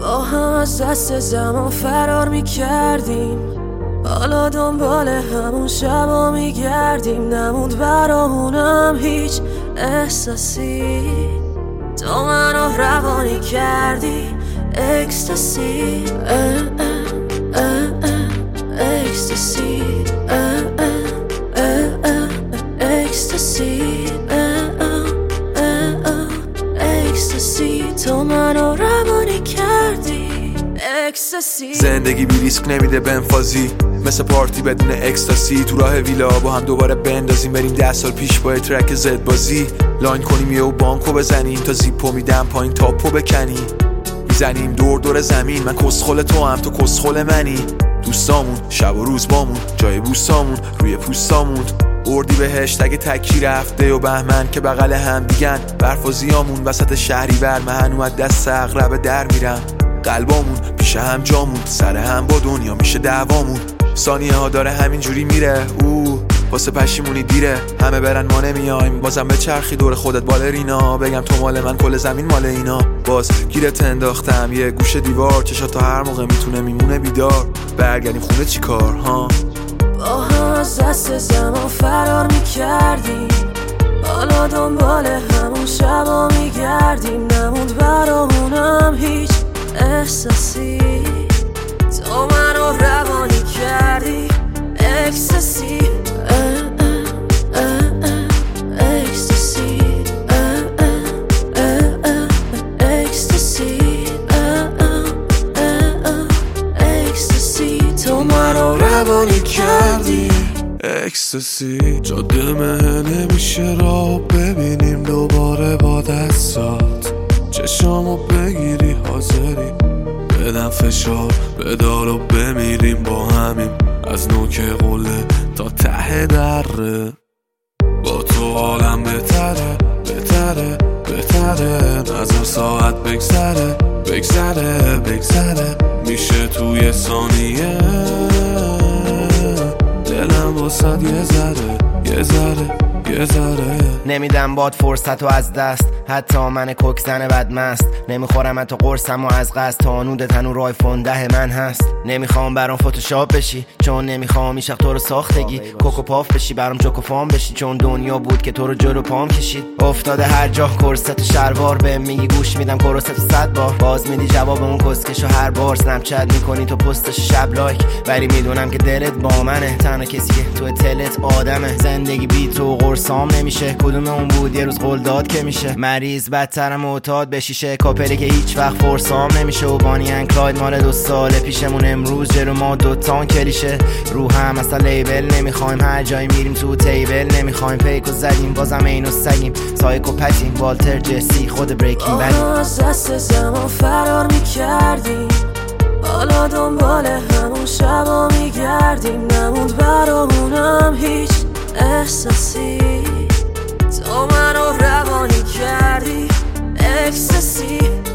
با هم از دست زمان فرار میکردیم، حالا دنبال همون شبا میگردیم. نموند برامونم هیچ احساسی، تو منو روانی کردی. اکستاسی اکستاسی اکستاسی اکستاسی، تو منو روانی کردی. اکستاسی زندگی بی ریسک نمیده بنفازی، مثل پارتی بدون اکستاسی. تو راه ویلا با هم دوباره بندازیم، بریم 10 سال پیش با ترک زد بازی. لاین کنیم یهو بانکو بزنیم، تا زیپو میدم پایین تاپو بکنیم. میزنیم دور دور زمین، من کسخل تو هم تو کسخل منی. دوستامون شب و روز بامون، جای بوسامون روی پوستامون. اردی بهشت اگه تکی رفته و بهمن که بغل هم دیگن. برفازیامون وسط شهریور، من هنو از دست اغربه در میرم. قلبامون پیش هم جامون، سر هم با دنیا میشه دعوامون. ثانیه ها داره همینجوری میره، واسه پشیمونی دیره. همه برن ما نمیایم، بازم به چرخی دور خودت بالرینا. بگم تو مال من کل زمین مال اینا. باز گیرت انداختم یه گوشه دیوار، چشا تا هر موقع میتونه میمونه بیدار. برگردیم خونه چی کار ها؟ با هم از دست زمان فرار میکردیم، حالا دنبال همون شبا میگردیم. نموند برامونم هیچ احساسی، تو منو روانی کردی. اکستاسی اکستاسی اکستاسی اکستاسی، تو منو روانی کردی. اکستاسی جاده مه نمیشه را ببینیم دوباره با دستات. چشامو بگیری حاضری بدم فشار بدار و بمیریم با همیم. از نوک قله تا ته دره، با تو عالم بهتره بهتره بهتره. نظر ساعت بگذره بگذره بگذره، میشه توی ثانیه. دلم واسد یه ذره یه ذره یه ذره. نمیدم باد فرصتو از دست، حتی من کوکزن بدمست. نمیخورم حتی قرصمو از قصد، تا نود تنور آیفون 10 من هست. نمیخوام برام فتوشاپ بشی، چون نمیخوام ایشق تو رو ساختگی. کوکو پاف بشی برام جوکو فام بشی، چون دنیا بود که تو رو جلو پام کشید. افتاده هر جا کرست شلوار، به میگی گوش میدم کرست 100 بار. باز میدی جواب اون کسکشو هر بار. سنپ چت میکنی تو پستش شب لایک، ولی میدونم که دلت با منه. تنها کسی که تو تلت آدمه. زندگی بی تو قرصام نمیشه، کدوم اون بود یه روز قول داد که میشه. مریض بدترم معتاد بشیشه، کاپلی که هیچ وقت فرسام نمیشه. و بانی ان کلاید مال 2 سال پیشمون، امروز جلو ما 2 تان کلیشه. رو هم اصلا لیبل نمیخوایم، هر جایی میریم تو تیبل نمیخوایم. پیکو زدیم بازم اینو سگیم، سایکوپتیم والتر جسی خود بریکینگ بدیم. از دست زمان فرار میکردیم، حالا دنبال همون شبا میگردیم. نموند برامونم هیچ احساسی، تو منو روانی کردی. اکستاسی